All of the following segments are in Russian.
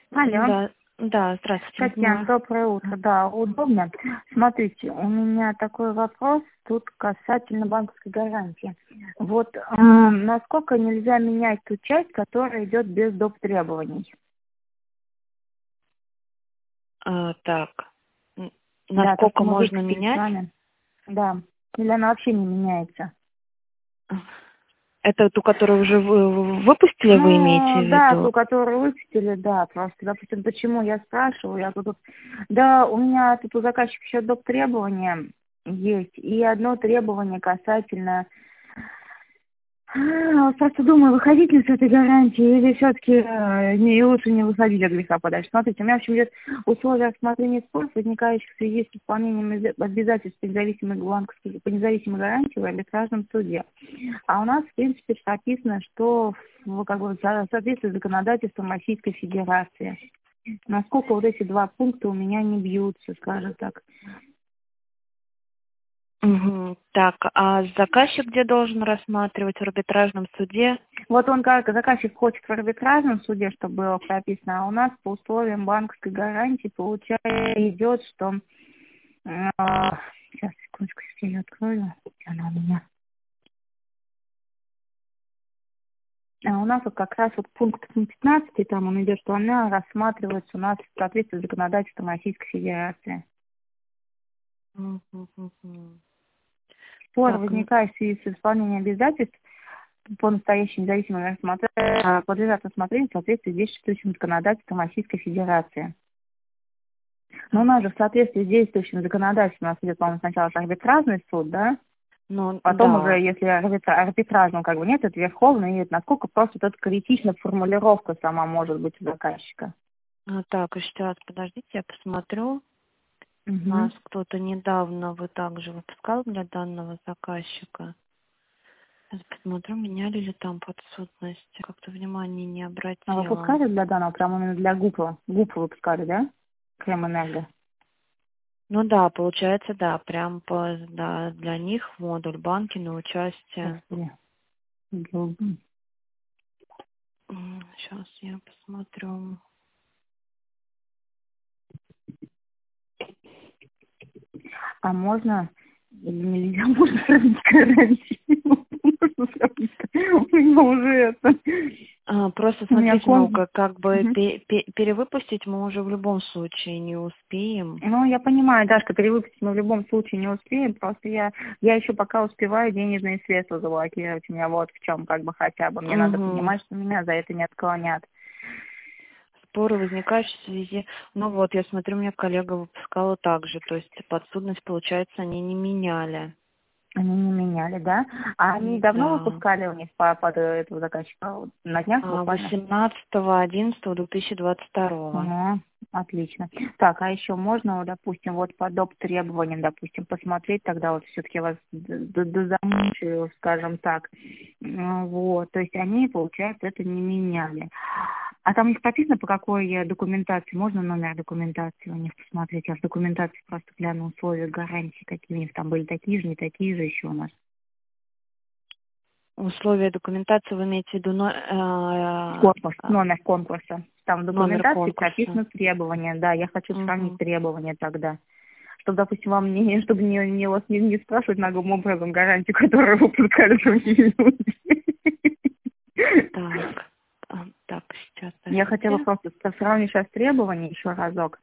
Алло, Да, да, здравствуйте, Татьяна, понимаю. доброе утро. Да, удобно. Смотрите, у меня такой вопрос тут касательно банковской гарантии. Вот насколько нельзя менять ту часть, которая идет без доп. Требований? Так, Да, то, что насколько мы можно выпустили с менять? вами. Да. Или она вообще не меняется? Это ту, которую уже вы выпустили, вы имеете Ну, в да, виду? ту, которую выпустили, да, просто, допустим, почему я спрашиваю, я тут, да, у меня тут у заказчика еще доп. Требования есть, и одно требование касательно, вот просто думаю, выходить ли с этой гарантии, или все-таки не лучше не выходить от греха подальше. Смотрите, у меня, в общем, идет условия рассмотрения споров, возникающих в связи с исполнением обязательств по независимой банковской, по независимой гарантии в арбитражном суде. А у нас, в принципе, прописано, что как бы, в соответствии с законодательством Российской Федерации. Насколько вот эти два пункта у меня не бьются, скажем так. Мгм. Так, а заказчик где должен рассматривать в арбитражном суде? Вот он как заказчик хочет в арбитражном суде, чтобы было прописано, а у нас по условиям банковской гарантии получается идет, что сейчас, секундочку, я ее открою. Где она у меня? А у нас вот как раз вот пункт 15, там он идет, что она рассматривается у нас в соответствии с законодательством Российской Федерации. Мгм, мгм. Спор, Так, возникающий в связи с исполнением обязательств по настоящему независимому рассмотрению, подлежат рассмотрению в соответствии с действующим законодательством Российской Федерации. Но у так, нас же в соответствии с действующим законодательством у нас идет, по-моему, сначала арбитражный суд, да? ну Потом уже, да. если арбитражного как бы нет, это верховный, и насколько просто тут критична формулировка сама может быть у заказчика. Так, сейчас, подождите, я посмотрю. У Угу. нас кто-то недавно вы также выпускал для данного заказчика. Сейчас посмотрю, меняли ли там подсудность. Как-то внимания не А обратила. выпускали для данного, прям именно для ГУПа? ГУПа выпускали, да? Крем-энерго. Ну да, получается, да, прям да, для них модуль банки на участие. Господи. Сейчас я посмотрю. А можно или нельзя? Можно сравнить гарантии? Можно сравнить. У меня уже это. Просто У меня смотрите, ну комп. как бы Мгм. перевыпустить мы уже в любом случае не успеем. Ну, я понимаю, да, что перевыпустить мы в любом случае не успеем. Просто я еще пока успеваю денежные средства заблокировать. У меня вот в чем как бы хотя бы. Мне надо Угу. понимать, что меня за это не отклонят. Споры возникающие в связи. Ну вот, я смотрю, у меня коллега выпускала также, то есть подсудность, получается, они не меняли. Они не меняли, да? А они давно Да. выпускали у них под этого заказчика? Вот на днях буквально? 18.11.2022. Ну, отлично. Так, а еще можно, вот, допустим, вот по доп. Требованиям, допустим, посмотреть, тогда вот все-таки вас замучаю, скажем так. Вот, то есть они, получается, это не меняли. А там у них прописано, по какой документации, можно номер документации у них посмотреть? Я в документации просто гляну условия гарантии, какие у них там были, такие же, не такие же еще у нас. Условия документации вы имеете в виду Конкурс, номер конкурса. Там в номер документации конкурса? прописаны требования, да, я хочу сравнить Угу. требования тогда. Чтобы, допустим, вам не, чтобы не вас не спрашивать наглым образом гарантию, которую выпускали другие люди. Так, так, сейчас, Я хотела подождите. просто сравнить сейчас требования еще разок.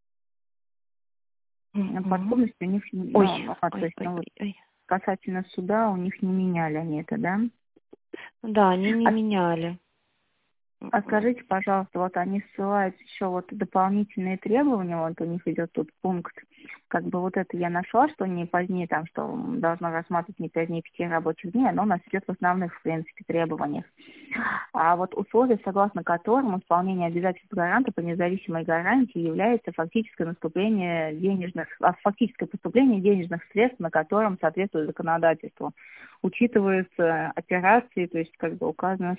Угу. Подробности у них, Ой, то ой, есть, ой, вот ой, ой. касательно суда у них не меняли они это, да? Да, они не А меняли. А скажите, пожалуйста, вот они ссылаются еще вот дополнительные требования, вот у них идет тут пункт, как бы вот это я нашла, что не позднее там, что должно рассматривать не позднее 5 рабочих дней, оно у нас идет в основных, в принципе, требованиях. А вот условия, согласно которым исполнение обязательств гаранта по независимой гарантии является фактическое фактическое поступление денежных средств, на котором соответствует законодательству. Учитываются операции, то есть как бы указано,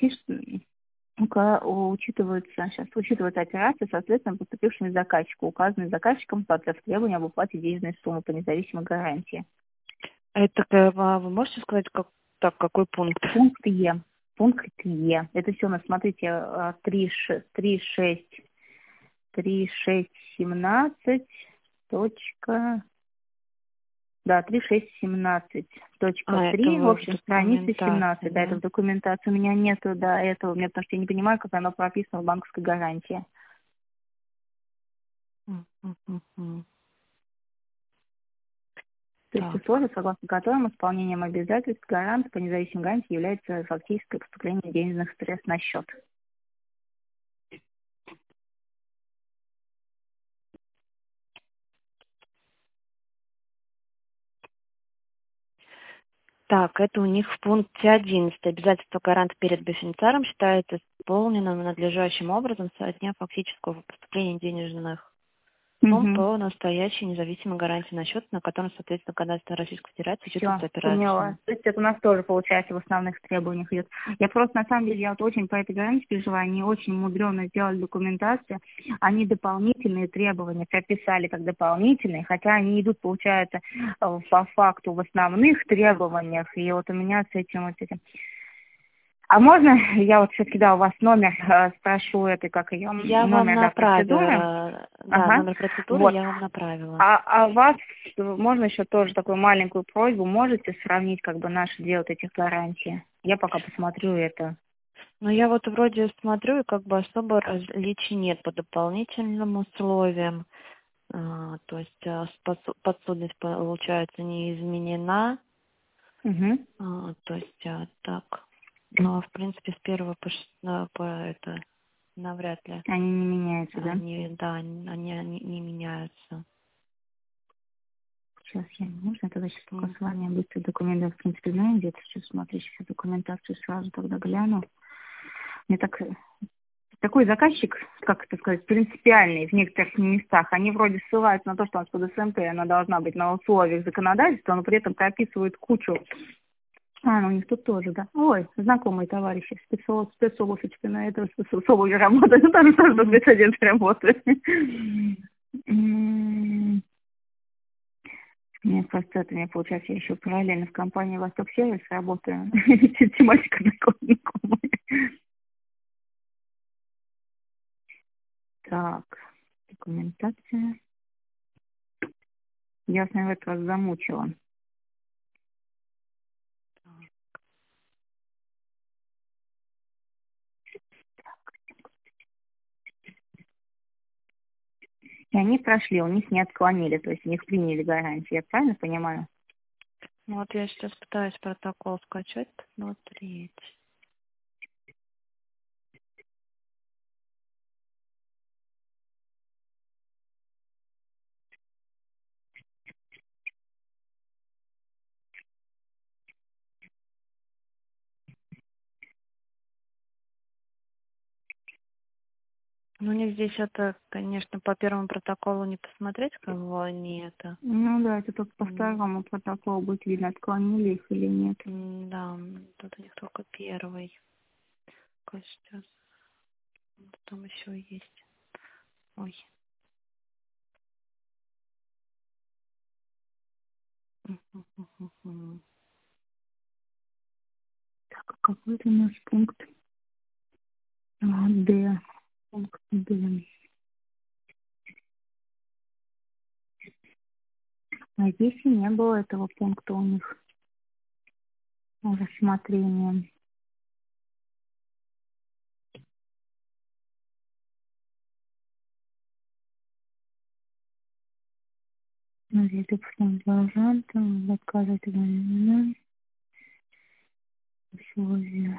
учитываются операции, соответственно, поступившими заказчику, указанные заказчиком в требования об уплате денежной суммы по независимой гарантии. Это вы можете сказать, какой пункт? Пункт Е. Пункт Е. Это все у нас, смотрите, 3.6. 3617. Точка. Да, 3617.3, Это в вы в общем, страница документации, 17, да, это да? в документации. У меня нету, да, этого, у меня, потому что я не понимаю, как оно прописано в банковской гарантии. Мгм. То есть Так. условия, согласно которым исполнением обязательств гаранта по независимой гарантии является фактическое поступление денежных средств на счет. Так, это у них в пункте 11. Обязательство гаранта перед бенефициаром считается исполненным надлежащим образом со дня фактического поступления денежных сумм Угу. по настоящей независимой гарантии на счет, на котором, соответственно, законодательство Российской Федерации Все, учитывается поняла. операция. То есть это у нас тоже, получается, в основных требованиях идет. Я просто, на самом деле, я вот очень по этой гарантии переживаю. Они очень мудрено сделали документацию. Они дополнительные требования прописали как дополнительные, хотя они идут, получается, по факту в основных требованиях. И вот у меня с этим вот этим. А можно я вот все-таки, да, у вас номер спрошу, это как ее, Я вам номер, да, процедуры? направила, да, Ага. номер процедуры Вот. я вам направила. А вас можно еще тоже такую маленькую просьбу, можете сравнить как бы наши две вот этих гарантии? Я пока посмотрю это. Но я вот вроде смотрю, и как бы особо различий нет по дополнительным условиям. То есть подсудность, получается, не изменена. Угу. То есть так. Но, в принципе, с первого по это навряд ли. Они не меняются, да? Они, да, они не меняются. Сейчас я можно тогда сейчас пока М. с вами быстро документы, в принципе, знаю где-то сейчас смотрю, сейчас документацию сразу тогда гляну. Мне так такой заказчик, как это сказать, принципиальный в некоторых местах. Они вроде ссылаются на то, что у нас под СМТ она должна быть на условиях законодательства, но при этом прописывают кучу. Ну у них тут тоже, да. Ой, знакомые товарищи, спецобувь на это, с обувью работают, ну там тоже Мгм. спецагент работает. Мне просто это, мне получается, я еще параллельно в компании Восток Сервис работаю. Тематика знакомая. Так, документация. Я вас, наверное, в этот раз замучила. И они прошли, у них не отклонили, то есть у них приняли гарантию. Я правильно понимаю? Ну, вот я сейчас пытаюсь протокол скачать, посмотреть. Ну, у них здесь это, конечно, по первому протоколу не посмотреть, кого они это. Ну да, это только по М, второму протоколу будет видно, отклонили их или нет. Да, тут у них только первый. Сейчас. Там еще есть. Ой. Мгм. Так, а какой-то у нас пункт Д. Пункт Д. А здесь и не было этого пункта у них рассмотрения. Это должен отказать условия.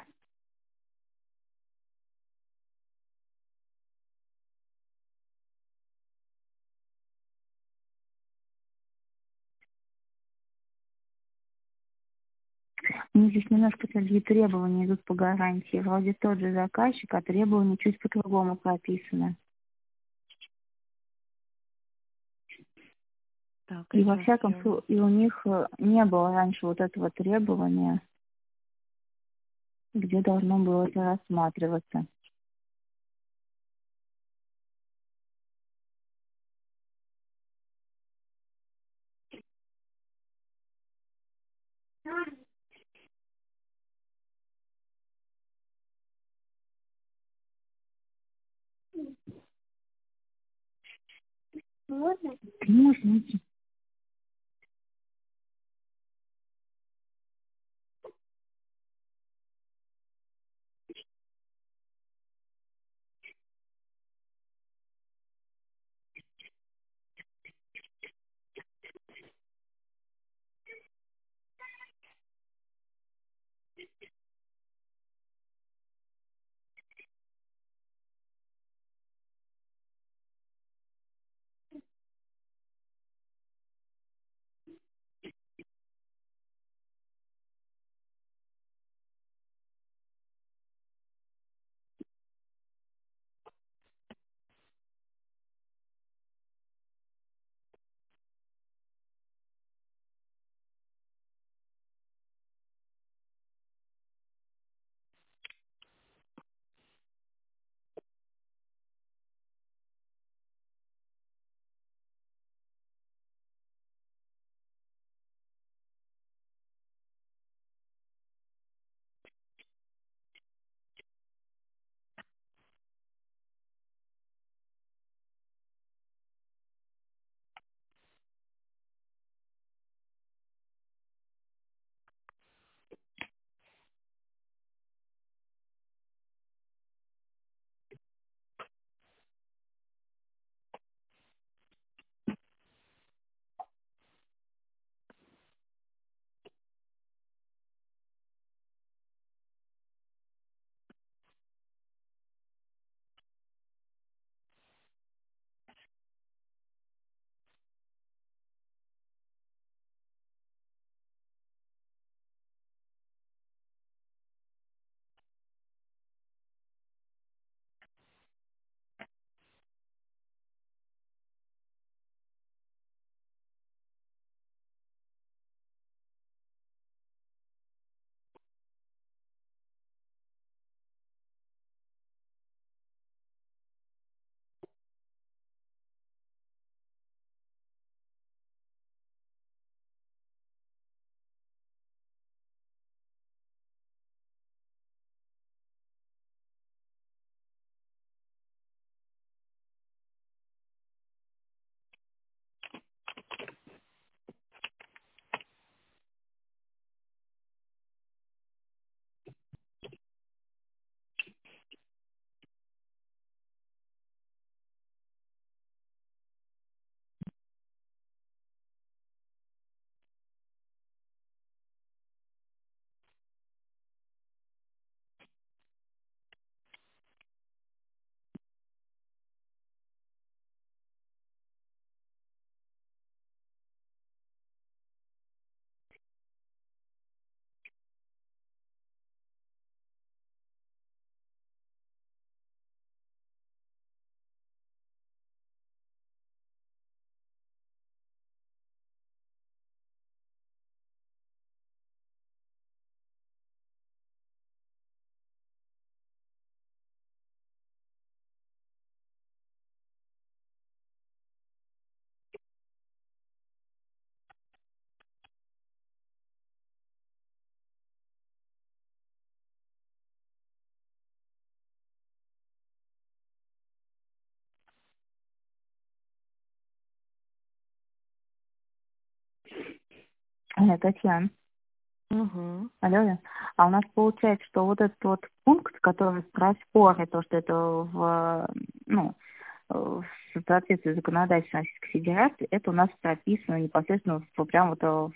Ну, здесь немножко другие требования идут по гарантии. Вроде тот же заказчик, а требования чуть по-другому прописаны. Так, И во сейчас всяком я... случае, и у них не было раньше вот этого требования, где должно было это рассматриваться. Можно идти. Татьяна. Угу. Алло, алло. А у нас получается, что вот этот вот пункт, который про споры, то, что это в соответствии с законодательством Российской Федерации, это у нас прописано непосредственно прямо вот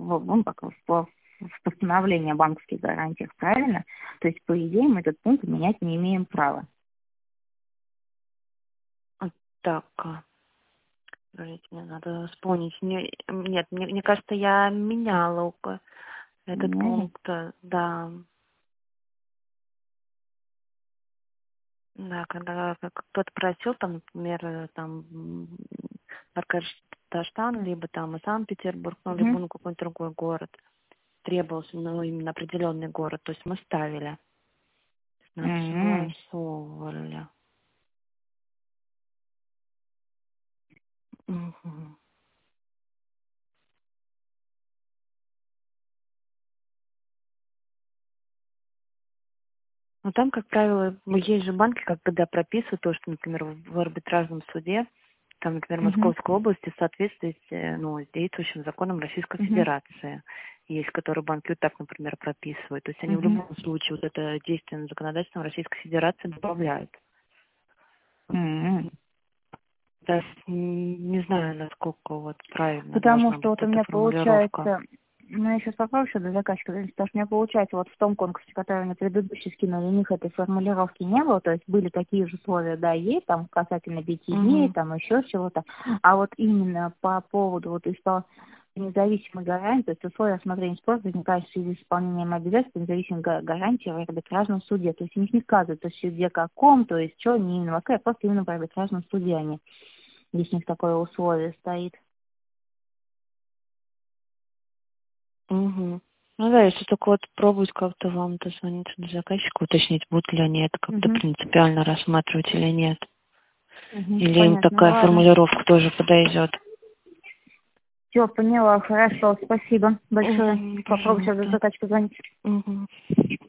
в постановлении о банковских гарантиях, правильно? То есть, по идее, мы этот пункт менять не имеем права. Так, подождите, мне надо вспомнить. Нет, мне кажется, я меняла этот Меняли? пункт, да. Да, когда кто-то просил, там, например, Башкортостан, либо там и Санкт-Петербург, ну, либо Угу. какой-нибудь другой город требовался, ну, именно определенный город, то есть мы ставили, нас согласовывали. Мгм. Но там, как правило, есть же банки, как когда прописывают то, что, например, в арбитражном суде там, например, Мгм. Московской области в соответствии с действующим законом Российской Мгм. Федерации. Есть, которые банки вот так, например, прописывают. То есть они в Мгм. любом случае вот это действенным законодательством Российской Федерации добавляют. М. То есть не знаю, насколько вот правильно Потому должна что быть вот у эта меня формулировка. получается, ну, я сейчас попробую еще до заказчика, потому что у меня получается вот в том конкурсе, который мне предыдущий скинули, у них этой формулировки не было, то есть были такие же условия, да, есть, там, касательно 5 дней, Угу. там, еще чего-то, а вот именно по поводу вот независимой гарантии, то есть условия рассмотрения спора возникают в связи с исполнением обязательств независимой гарантии в арбитражном суде, то есть у них не сказывается в суде каком, то есть что, не именно в Москве, а просто именно в арбитражном суде они, здесь у них такое условие стоит. Угу. Ну да, если только вот пробовать как-то вам дозвониться до заказчика, уточнить, будут ли они это как-то Мгм. принципиально рассматривать или нет. Мгм. Или им Понятно, такая ладно. формулировка тоже подойдет. Все, поняла, хорошо, спасибо большое. Угу, Попробую сейчас до пожалуйста. заказчика звонить. Угу.